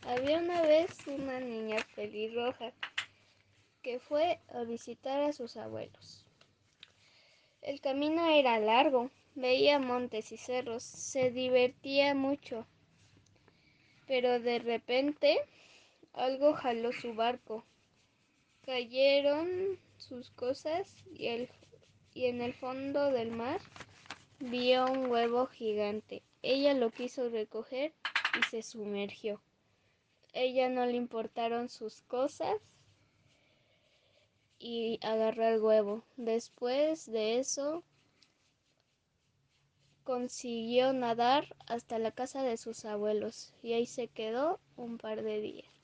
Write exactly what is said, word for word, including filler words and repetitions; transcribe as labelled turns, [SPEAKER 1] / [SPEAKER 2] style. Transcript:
[SPEAKER 1] Había una vez una niña pelirroja que fue a visitar a sus abuelos. El camino era largo, veía montes y cerros, se divertía mucho, pero de repente algo jaló su barco. Cayeron sus cosas y, el, y en el fondo del mar vio un huevo gigante. Ella lo quiso recoger y se sumergió. Ella no le importaron sus cosas y agarró el huevo. Después de eso consiguió nadar hasta la casa de sus abuelos y ahí se quedó un par de días.